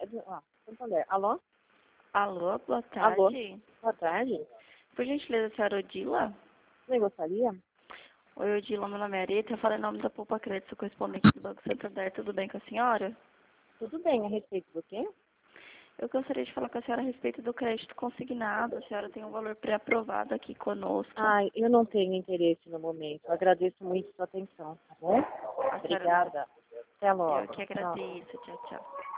Santander. Alô? Alô, boa Alô? tarde. Boa tarde. Por gentileza, a senhora Odila? Você gostaria? Oi, Odila, meu nome é Arita, eu falo em nome da Poupa Crédito, correspondente do Banco Santander. Tudo bem com a senhora? Tudo bem, a respeito do quê? Eu gostaria de falar com a senhora a respeito do crédito consignado. A senhora tem um valor pré-aprovado aqui conosco. Ai, eu não tenho interesse no momento. Eu agradeço muito a sua atenção, tá bom? A senhora não... Obrigada. Até Eu logo. que Tchau. agradeço. Tchau, tchau.